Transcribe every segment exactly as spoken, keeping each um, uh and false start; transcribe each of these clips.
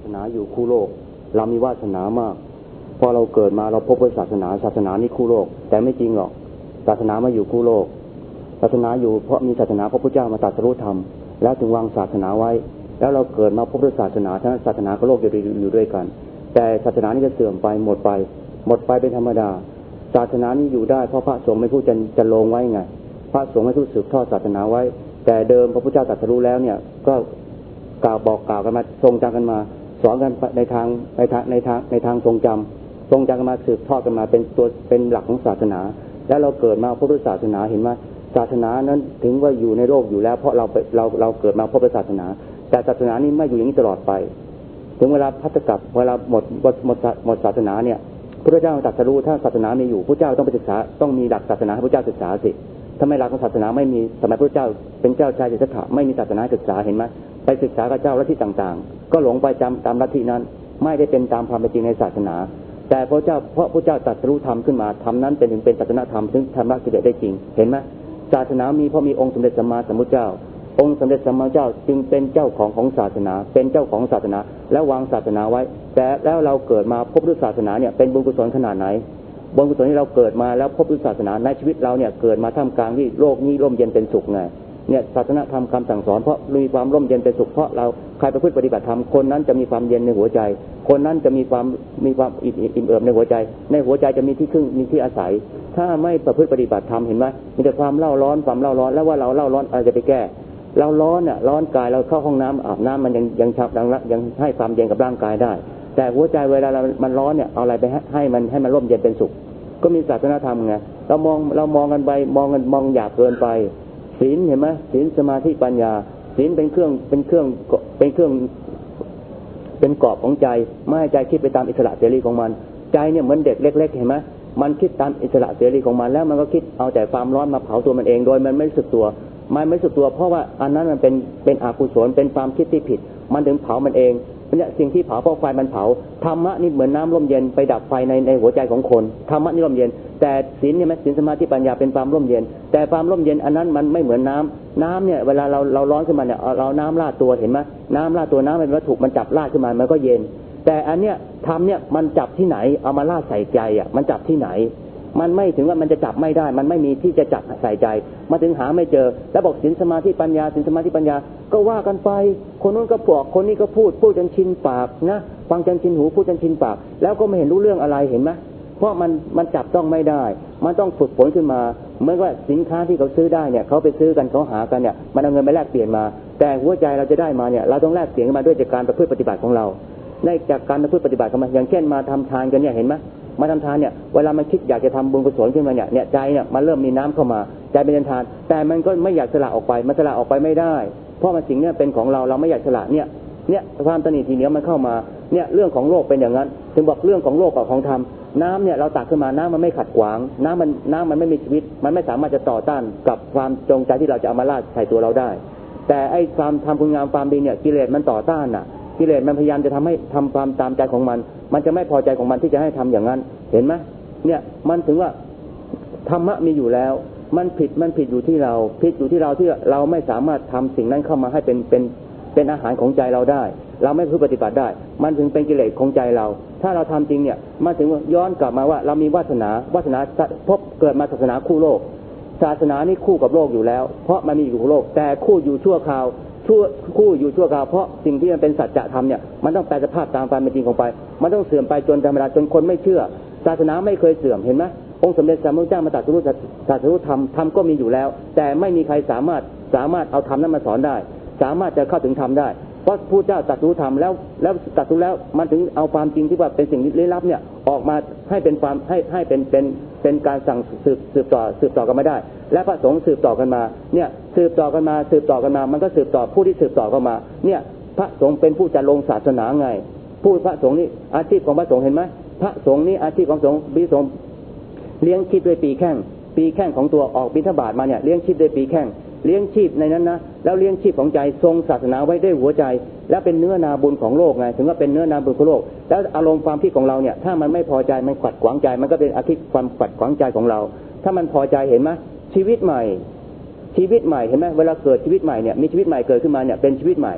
นาอยู่คู่โลกเรามีวาสนามากพอเราเกิดมาเราพบว่าศาสนาศาสนานี่คู่โลกแต่ไม่จริงหรอกศาสนาไม่อยู่คู่โลกศาสนาอยู่เพราะมีศาสนาพระพุทธเจ้ามาตรัสรู้ธรรมแล้วถึงวางศาสนาไว้แล้วเราเกิดมาพบด้วยศาสนาฉะนั้นศาสนากับโลกอยู่อยู่ด้วยกันแต่ศาสนานี้จะเสื่อมไปหมดไปหมดไปเป็นธรรมดาศาสนานี้อยู่ได้เพราะพระสงฆ์ไม่พูดจะจะลงไว้ไงพระสงฆ์ไม่พูดสืบทอดศาสนาไว้แต่เดิมพระพุทธเจ้าตรัสรู้แล้วเนี่ยก็กล่าวบอกกล่าวกันมาทรงจำกันมาสอนกันในทางในทางในทางในทางทรงจำทรงจำกันมาสืบทอดกันมาเป็นตัวเป็นหลักของศาสนาแล้วเราเกิดมาพบด้วยศาสนาเห็นไหมศาสนานั้นถึงว่าอยู่ในโลกอยู่แล้วเพราะเราเราเราเกิดมาพบด้วยศาสนาแต่ศาสนานี้ไม่อยู่อย่างนี้ตลอดไปถึงเวลาพัฒกับเวลาหมดหมดหมดหมดศาสนาเนี่ยพระเจ้าตรัสรู้ถ้าศาสนามีอยู่พระเจ้าต้องไปศึกษาต้องมีหลักศาสนาให้พระเจ้าศึกษาสิถ้าไม่หลักของศาสนาไม่มีสมัยพระเจ้าเป็นเจ้าชายสิทธัตถะไม่มีศาสนาศึกษาเห็นไหมไปศึกษากับเจ้าลัทธิต่างๆก็หลงไปจำตามลัทธินั้นไม่ได้เป็นตามความเป็นจริงในศาสนาแต่พระเจ้าเพราะพระเจ้าตรัสรู้ธรรมขึ้นมาธรรมนั้นเป็นถึงเป็นศาสนาธรรมซึ่งทำละกิเลสได้จริงเห็นไหมศาสนามีเพราะมีองค์สมเด็จสัมมาสัมพุทธเจ้าองค์สมเด็จสัมมาสัมพุทธเจ้าจึงเป็นเจ้าของของศาสนาเป็นเจ้าของศาสนาแล้ววางศาสนาไว้แต่แล้วเราเกิดมาพบด้วยศาสนาเนี่ยเป็นบุญกุศลขนาดไหนบุญกุศลที่เราเกิดมาแล้วพบด้วยศาสนาในชีวิตเราเนี่ยเกิดมาท่ามกลางที่โลกนี้ร่มเย็นเป็นสุขไงเนี่ยศาสนาธรรมคำสั่งสอนเพราะมีความร่มเย็นเป็นสุขเพราะเราใครประพฤติปฏิบัติธรรมคนนั้นจะมีความเย็นในหัวใจคนนั้นจะมีความมีความอิ่มเอิบในหัวใจในหัวใจจะมีที่พึ่งมีที่อาศัยถ้าไม่ประพฤติปฏิบัติธรรมเห็นไหมมีแต่ความเล่าร้อนความเล่าร้อนแล้วว่าเราเล่าร้อนอะไรจะไปแก้เราร้อนเนี่ยร้อนกายเราเข้าห้องน้ำอาบน้ำมันยังยังชับยังยังให้ความเย็นกับร่างกายได้แต่หัวใจเวลาเรามันร้อนเนี่ยเอาอะไรไปให้มันให้มันร่มเย็นเป็นสุขก็มีศาสนาธรรมไงเรามองเรามองกันไปมองกันมองหยาบเกินไปศีลเห็นไหมศีลสมาธิปัญญาศีลเป็นเครื่องเป็นเครื่องเป็นเครื่องเป็นกรอบของใจไม่ให้ใจคิดไปตามอิสระเสรีของมันใจเนี่ยเหมือนเด็กเล็กๆเห็นไหมมันคิดตามอิสระเสรีของมันแล้วมันก็คิดเอาแต่ความร้อนมาเผาตัวมันเองโดยมันไม่รู้สึกตัวมันไม่รู้สึกตัวเพราะว่าอันนั้นมันเป็นเป็นอกุศลเป็นความคิดที่ผิดมันถึงเผามันเองเนี่ยสิ่งที่เผาเพราะไฟมันเผาธรรมะนี่เหมือนน้ำร่มเย็นไปดับไฟในในหัวใจของคนธรรมะนี่ร่มเย็นแต่ศีลเนี่ยมันศีลสมาธิปัญญาเป็นความร่มเย็นแต่ความร่มเย็นอันนั้นมันไม่เหมือนน้ำน้ำเนี่ยเวลาเราเราร้อนขึ้นมาเนี่ยเราน้ำราดตัวเห็นไหมน้ำราดตัวน้ำเป็นวัตถุมันจับราดขึ้นมามันก็เย็นแต่อันเนี้ยธรรมเนี่ยมันจับที่ไหนเอามาราดใส่ใจอ่ะมันจับที่ไหนมันไม่ถึงว่ามันจะจับไม่ได้มันไม่มีที่จะจับใส่ใจมาถึงหาไม่เจอแล้วบอกศีลสมาธิปัญญาศีลสมาธิปัญญาก็ว่ากันไปคนนู้นก็บอกคนนี้ก็พูดพูดจนชินปากนะฟังจนชินหูพูดจนชินปากแล้วก็ไม่เห็นรู้เรื่องอะไรเห็นไหมเพราะมันมันจับต้องไม่ได้มันต้องฝึกฝนขึ้นมาเหมือนว่าสินค้าที่เขาซื้อได้เนี่ยเขาไปซื้อกันเขาหากันเนี่ยมันเอาเงินไปแลกเปลี่ยนมาแต่หัวใจเราจะได้มาเนี่ยเราต้องแลกเปลี่ยนมาด้วยจากการประพฤติปฏิบัติของเราในจากการประพฤติปฏิบัติของมันอย่างเช่นมาทำทานกันเนี่ยเห็นไหมมาทำทานเนี่ยเวลามันคิดอยากจะทำบุญกุศลขึ้นมาเนี่ยเนี่ยใจเนี่ยมันเริ่มมีน้ำเข้ามาใจเป็นทานแต่มันก็ไม่อยากสละออกไปมันสละออกไปไม่ได้เพราะมันสิ่งนี้เป็นของเราเราไม่อยากสละเนี่ยเนี่ยความตนีทีเหนียวมันเข้ามาเนี่ยเรื่องของโลกเป็นอย่างนั้นถึงบอกเรื่องของโลกกับของธรรมน้ำเนี่ยเราตักขึ้นมาน้ำมันไม่ขัดขวางน้ำมันน้ำมันไม่มีชีวิตมันไม่สามารถจะต่อต้านกับความจงใจที่เราจะเอามาลาดใส่ตัวเราได้แต่ไอ้ความทำคุณงามความดีเนี่ยกิเลสมันต่อต้านน่ะกิเลสมันพยายามจะทำให้ทำความตามใจของมันมันจะไม่พอใจของมันที่จะให้ทำอย่างนั้นเห็นไหมเนี่ยมันถึงว่าธรรมะมีอยู่แล้วมันผิดมันผิดอยู่ที่เราผิดอยู่ที่เราที่เราไม่สามารถทำสิ่งนั้นเข้ามาให้เป็นเป็นเป็นอาหารของใจเราได้เราไม่พึ่งปฏิบัติได้มันถึงเป็นกิเลสของใจเราถ้าเราทำจริงเนี่ยมาถึงย้อนกลับมาว่าเรามีวาสนาวาสนาพบเกิดมาศาสนาคู่โลกศาสนานี่คู่กับโลกอยู่แล้วเพราะมันมีอยู่กับโลกแต่คู่อยู่ชั่วคราวชั่วคู่อยู่ชั่วคราวเพราะสิ่งที่มันเป็นสัจธรรมเนี่ยมันต้องแปลสภาพตามความเป็นจริงของไปมันต้องเสื่อมไปจนธรรมดาจนคนไม่เชื่อศาสนาไม่เคยเสื่อมเห็นไหมองค์สมเด็จสัมมาสัมพุทธเจ้ามาตรัสรู้ตรัสรู้ธรรมธรรมก็มีอยู่แล้วแต่ไม่มีใครสามารถสามารถเอาธรรมนั้นมาสอนได้สามารถจะเข้าถึงธรรมได้เพราะพระเจ้าตรัสรู้ธรรมแล้วแล้วตรัสรู้แล้วมันถึงเอาความจริงที่ว่าเป็นสิ่งลี้ลับเนี่ยออกมาให้เป็นความให้ให้เป็นเป็นเป็นการสั่งสืบสืบต่อสืบต่อกันไม่ได้และพระสงฆ์สืบต่อกันมาเนี่ยสืบต่อกันมาสืบต่อกันมามันก็สืบต่อผู้ที่สืบต่อกันมาเนี่ยพระสงฆ์เป็นผู้จะลงศาสนาไงผู้พระสงฆ์นี่อาชีพของพระสงฆ์เห็นไหมพระสงฆ์นี่อาชีพของสงฆ์บิสงเลี้ยงชีพด้วยปีแข้งปีแข้งของตัวออกบิณฑบาตมาเนี่ยเลี้ยงชีพด้วยปีแข้งเลี้ยงชีพในนั้นนะแล้วเลี้ยงชีพของใจทรงศาสนาไว้ด้วยหัวใจและเป็นเนื้อนาบุญของโลกไงถึงว่าเป็นเนื้อนาบุญของโลกแล้วอารมณ์ความคิดของเราเนี่ยถ้ามันไม่พอใจมันขัดขวางใจมันก็เป็นอาทิตย์ความขัดขวางใจของเราถ้ามันพอใจเห็นไหมชีวิตใหม่ชีวิตใหม่เห็นไหมเวลาเกิดชีวิตใหม่เนี่ยมีชีวิตใหม่เกิดขึ้นมาเนี่ยเป็นชีวิตใหม่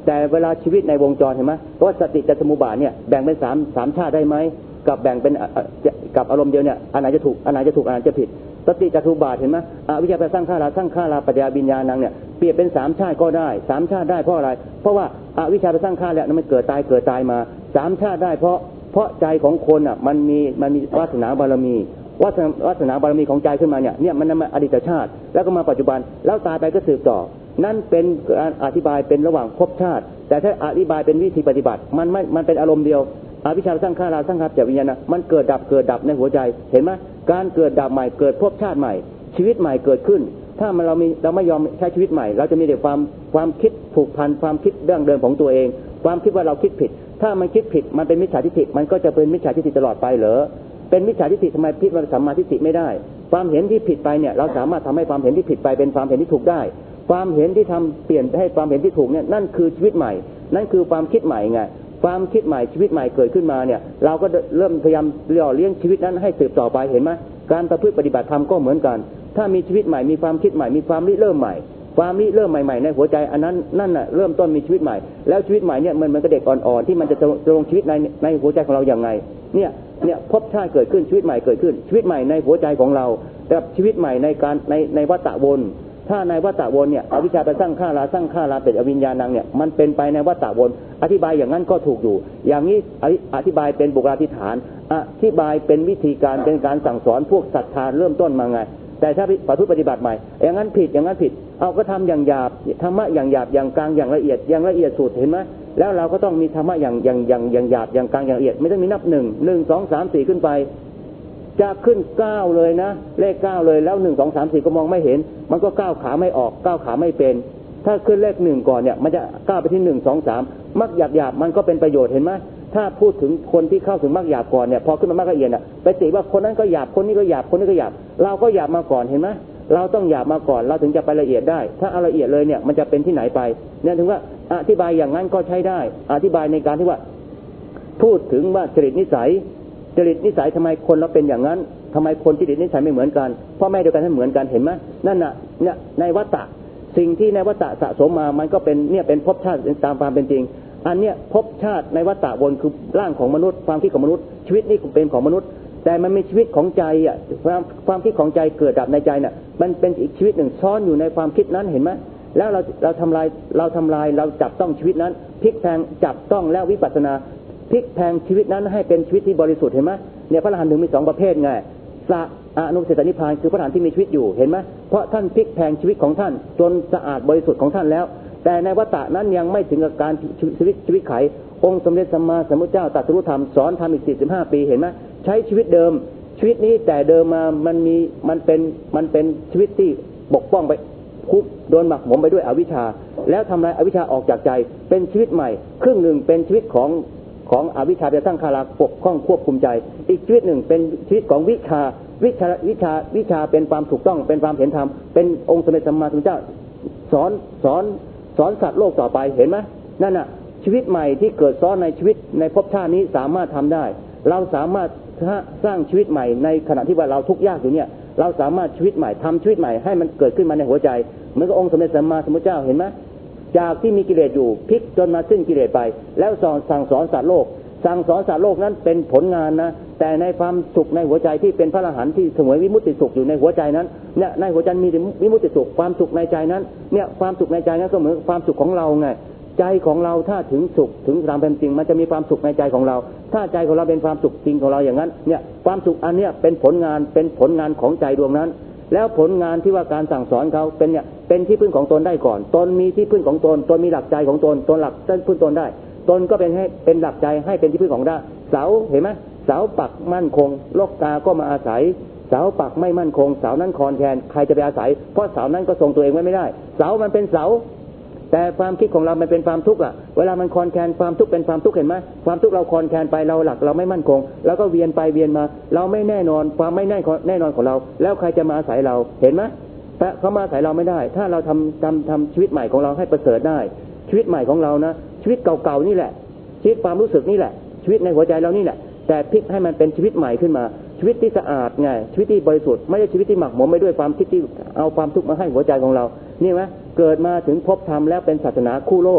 แต่เวลาชีวิตในวงจรเห็นไหมเพราะว่าสติกับสมุปบาทเนี่ยแบ่งเป็นสามสามชาติได้ไหมกับแบ่งเป็นกับอารมณ์เดียวเนี่ยอันไหนจะถูกอันไหนจะถูกอันไหนจะผิดสติกับสมุปบาทเห็นไหมอวิชชาไปสร้างข้าราสร้างข้าราปัญญาวิญญาณังเนี่ยเปรียบเป็นสามชาติก็ได้สามชาติได้เพราะอะไรเพราะว่าอวิชชาไปสร้างข้าแล้วมันเกิดตายเกิดตายมาสามชาติได้เพราะเพราะใจของคนอ่ะมันมีมันมีวาสนาบารมีวาสนาวาสนาบารมีของใจขึ้นมาเนี่ยเนี่ยมันมาอดีตชาติแล้วก็มาปัจจุบันแล้วตายไปก็สืบต่อนั่นเป็นการอธิบายเป็นระหว่างภพชาติแต่ถ้าอธิบายเป็นวิธีปฏิบัติมันไม่มันเป็นอารมณ์เดียวอวิชชาสร้างข้าราสร้างข้าปัจจวิญญาณมันเกิดดับเกิดดับในหัวใจเห็นไหมการเกิดดับใหม่เกิดภพชาติใหม่ชีวิตใหม่เกิดขึ้นถ้ามันเรามีเราไม่ยอมใช้ชีวิตใหม่เราจะมีแต่ความความคิดผูกพันความคิดเรื่องเดิมของตัวเองความคิดว่าเราคิดผิดถ้ามันคิดผิดมันเป็นมิจฉาทิฏฐิมันก็จะเป็นมิจฉาทิฏฐิตลอดไปเหรอเป็นมิจฉาทิฏฐิทำไมพิจารณาสัมมาทิฏฐิไม่ได้ความเห็นที่ผิดไปเนี่ยเราสามารถทำให้ความเห็นที่ผิดไปเป็นความเห็นที่ถูกได้ความเห็นที่ทำเปลี่ยนให้ความเห็นที่ถูกเนี่ยนั่นคือชีวิตใหม่นั่นคือความคิดใหม่ไงความคิดใหม่ชีวิตใหม่เกิดขึ้นมาเนี่ยเราก็เริ่มพยายามหล่อเลี้ยงชีวิตนั้นให้สืบต่อไปเห็นไหมการประพฤติปฏิบัติธรรมก็เหมือนกันถ้ามีชีวิตใหม่มีความคิดใหม่มีความริเริ่มใหม่ความริเริ่มใหม่ๆในหัวใจอันนั้นนั่นน่ะเริ่มต้นมีชีวิตใหม่แล้วชีวิตใหม่เนี่ยมันเหมือนกับเด็กอ่อนๆที่มันจะลงชีวิตในในหัวใจของเราอย่างไรเนี่ยเนี่ยภพชาติเกิดขึ้นชีวิตใหม่เกิดขึ้นชีวิตใหม่ในหัวใจของเรากับชีวิตใหม่ในการในในวัฏฏะวนถ้าในวัฏฏะวนเนี่ยอวิชชาไปสร้างข้าราสร้างข้าราเป็นอวิญญาณังเนี่ยมันเป็นไปในวัฏฏะวนอธิบายอย่างนั้นก็ถูกอยู่อย่างนี้อธิบายเป็นบุคลาธิฐานอธิบายเป็นวิธีการเป็นการสั่งสอนพวกศรัทธาเริ่มต้นมาไงแต่ถ้าประพฤติปฏิบัติใหม่อย่างนั้นผิดอย่างนั้นผิดเอาก็ทำอย่างหยาบธรรมะอย่างหยาบอย่างกลางอย่างละเอียดอย่างละเอียดสุดเห็นไหมแล้วเราก็ต้องมีธรรมะอย่างอย่างอย่างอย่างหยาบอย่างกลางอย่างละเอียดไม่ต้องมีนับหนึ่งหนึ่งสองสามสี่ขึ้นไปจะขึ้นเก้าเลยนะเลขเก้าเลยแล้วหนึ่งสองสามสี่ก็มองไม่เห็นมันก็ก้าวขาไม่ออกก้าวขาไม่เป็นถ้าขึ้นเลขหนึ่งก่อนเนี่ยมันจะก้าวไปที่หนึ่งสองสามมักหยาบหยาบมันก็เป็นประโยชน์เห็นไหมถ้าพูดถึงคนที่เข้าถึงมักหยาบก่อนเนี่ยพอขึ้นมามักละเอียดอ่ะไปติว่าคนนั้นก็หยาบคนนี้ก็หยาบคนนี้ก็หยาบเราก็หยาบมาก่อนเห็นไหมเราต้องหยาบมาก่อนเราถึงจะไปละเอียดได้ถ้าเอาละเอียดเลยเนี่ยมันจะเป็นที่ไหนไปเนี่ยถึงว่าอธิบายอย่างนั้นก็ใช้ได้อธิบายในการที่ว่าพูดถึงว่าจริตนิสัยจริตนิสัยทำไมคนเราเป็นอย่างนั้นทำไมคนจริตนิสัยไม่เหมือนกันพ่อแม่เดียวกันให้เหมือนกันเห็นไหมนั่นน่ะเนี่ยในวัฏฏะสิ่งที่ในวัฏฏะสะสมมามันก็เป็นเนี่ยเป็นภพชาติตามความเป็นจริงอันเนี้ยภพชาติในวัฏฏะวนคือร่างของมนุษย์ความคิดของมนุษย์ชีวิตนี่เป็นของมนุษย์แต่มันมีชีวิตของใจอ่ะความความคิดของใจเกิดดับในใจน่ะมันเป็นอีกชีวิตหนึ่งซ่อนอยู่ในความคิดนั้นเห็นไหมแล้วเราเราทำลายเราทำลายเราจับต้องชีวิตนั้นพลิกแพลงจับต้องแล้ววิปัสสนาพลิกแพลงชีวิตนั้นให้เป็นชีวิตที่บริสุทธิ์เห็นไหมเนี่ยพระอรหันต์ถึงมีสองประเภทไงสะอนุเสสนิพพานคือพระอรหันต์ที่มีชีวิตอยู่เห็นไหมเพราะท่านพลิกแพลงชีวิตของท่านจนสะอาดบริสุทธิ์ของท่านแล้วแต่ในวัฏฏะนั้นยังไม่ถึงกับการชีวิตชีวิตไของค์สมเด็จสัมมาสัมพุทธเจ้าตรัสรู้ธรรมสอนธรรมอีกสี่สิบห้าปีเห็นไหมใช้ชีวิตเดิมชีวิตนี้แต่เดิมมามันมีมันเป็นมันเป็นชีวิตที่บกป้องไปคุบโดนหมักหมมไปด้วยอวิชชาแล้วทำลายอวิชชาออกจากใจเป็นชีวิตใหม่ครึ่งหนึ่งเป็นชีวิตของของอวิชชาจะตั้งคาราปกป้องควบคุมใจอีกชีวิตหนึ่งเป็นชีวิตของวิชาวิชาวิชาวิชาเป็นความถูกต้องเป็นความเห็นธรรมเป็นองค์สมเด็จสัมมาสัมพุทธเจ้าสอนสอนสอนสัตว์โลกต่อไปเห็นไหมนั่นน่ะชีวิตใหม่ที่เกิดซ้อนในชีวิตในภพชาตินี้สามารถทำได้เราสามารถสร้างชีวิตใหม่ในขณะที่ว่าเราทุกข์ยากอยู่เนี่ยเราสามารถชีวิตใหม่ทำชีวิตใหม่ให้มันเกิดขึ้นมาในหัวใจเหมือนกับองค์สมเด็จสัมมาสัมพุทธเจ้าเห็นไหมจากที่มีกิเลสอยู่พลิกจนมาสิ้นกิเลสไปแล้วสอนสั่งสอนสัตว์โลกสั่งสอนสัตว์โลกนั้นเป็นผลงานนะแต่ในความสุขในหัวใจที่เป็นพระอรหันต์ที่สวยวิมุตติสุขอยู่ในหัวใจนั้นเนี่ยในหัวใจมีวิมุตติสุขความสุขในใจนั้นเนี่ยความสุขในใจนั้นก็เหมือนความสุขของเราไงใจของเราถ้าถึงสุขถึงตามเป็นจริงมันจะมีความสุขในใจของเราถ้าใจของเราเป็นความสุขจริงของเราอย่างนั้นเนี่ยความสุขอันเนี้ยเป็นผลงานเป็นผลงานของใจดวงนั้นแล้วผลงานที่ว่าการสั่งสอนเขาเป็นเนี่ยเป็นที่พึ่งของตนได้ก่อนตนมีที่พึ่งของตนตนมีหลักใจของตนตนหลักต้นพึ่งตนได้ตนก็เป็นให้เป็นหลักใจให้เป็นที่พึ่งของได้เสาเห็นไหมเสาปักมั่นคงโลกกาก็มาอาศัยเสาปักไม่มั่นคงเสานั้นคลอนแคลนใครจะไปอาศัยเพราะเสานั้นก็ทรงตัวเองไว้ไม่ได้เสามันเป็นเสาแต่ความคิดของเรามันเป็นความทุกข์อ่ะเวลามันคลอนแคลนความทุกข์เป็นความทุกข์เห็นไหมความทุกข์เราคลอนแคลนไปเราหลักเราไม่มั่นคงแล้วก็เวียนไปเวียนมาเราไม่แน่นอนความไม่แน่แน่นอนของเราแล้วใครจะมาอาศัยเราเห็นไหมแต่เขามาอาศัยเราไม่ได้ถ้าเราทำทำทำชีวิตใหม่ของเราให้ประเสริฐได้ชีวิตใหม่ของเรานะชีวิตเก่าๆนี่แหละชีวิตความรู้สึกนี่แหละชีวิตในหัวใจเรานี่แหละแต่พลิกให้มันเป็นชีวิตใหม่ขึ้นมาชีวิตที่สะอาดไงชีวิตที่บริสุทธิ์ไม่ใช่ชีวิตที่หมักหมมไปด้วยความคิดที่เอาความทุกข์มาให้หัวใจของเรานี่ไหมเกิดมาถึงพบธรรมแล้วเป็นศาสนาคู่โลก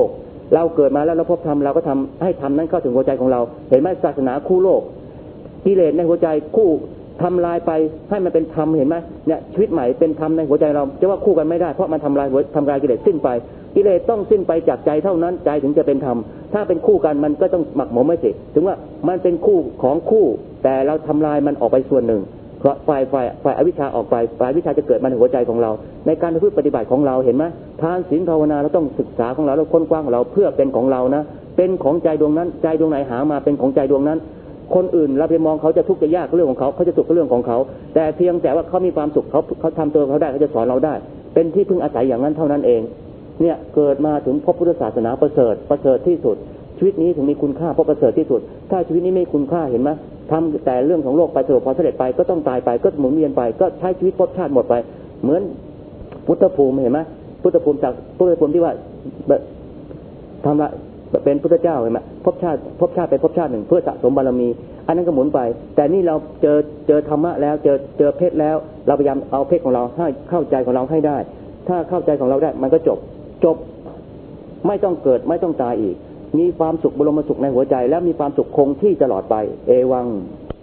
เราเกิดมาแล้วเราพบธรรมเราก็ทำให้ธรรมนั้นเข้าถึงหัวใจของเราเห็นไหมศาสนาคู่โลกกิเลสในหัวใจคู่ทำลายไปให้มันเป็นธรรมเห็นไหมเนี่ยชีวิตใหม่เป็นธรรมในหัวใจเราจะว่าคู่กันไม่ได้เพราะมันทำลายทำลายกิเลสสิ้นไปกิเลสต้องสิ้นไปจากใจเท่านั้นใจถึงจะเป็นธรรมถ้าเป็นคู่กันมันก็ต้องหมักหมมไม่สิถึงว่ามันเป็นคู่ของคู่แต่เราทำลายมันออกไปส่วนหนึ่งเพราะฝ่ายฝ่ายฝ่ายอวิชชาออกไปฝ่ายวิชาจะเกิดมาในหัวใจของเราในการประพฤติปฏิบัติของเราเห็นไหมทานศีลภาวนาเราต้องศึกษาของเราเราค้นคว้าของเราเพื่อเป็นของเรานะเป็นของใจดวงนั้นใจดวงไหนหามาเป็นของใจดวงนั้นคนอื่นเราไปมองเขาจะทุกข์จะยากเรื่องของเขาเขาจะสุขเรื่องของเขาแต่เพียงแต่ว่าเขามีความสุขเขาเขาทำตัวเขาได้เขาจะสอนเราได้เป็นที่พึ่งอาศัยอย่างนั้นเท่านั้นเองเนี่ยเกิดมาถึงพบพุทธศาสนาประเสริฐประเสริฐที่สุดชีวิตนี้ถึงมีคุณค่าเพราะประเสริฐที่สุดถ้าชีวิตนี้ไม่คุณค่าเห็นไหมทำแต่เรื่องของโลกไปสรุปพอเสด็จไปก็ต้องตายไปก็หมุนเวียนไปก็ใช้ชีวิตภพชาติหมดไปเหมือนพุทธภูมิเห็นไหมพุทธภูมิจากพุทธภูมิที่ว่าทำละเป็นพุทธเจ้าเห็นไหมภพชาติภพชาติไปภพชาติหนึ่งเพื่อสะสมบารมีอันนั้นก็หมุนไปแต่นี่เราเจอเจอธรรมะแล้วเจอเจอเพศแล้วเราพยายามเอาเพศของเราให้เข้าใจของเราให้ได้ถ้าเข้าใจของเราได้มันก็จบจบไม่ต้องเกิดไม่ต้องตายอีกมีความสุขบรมสุขในหัวใจแล้วมีความสุขคงที่ตลอดไปเอวัง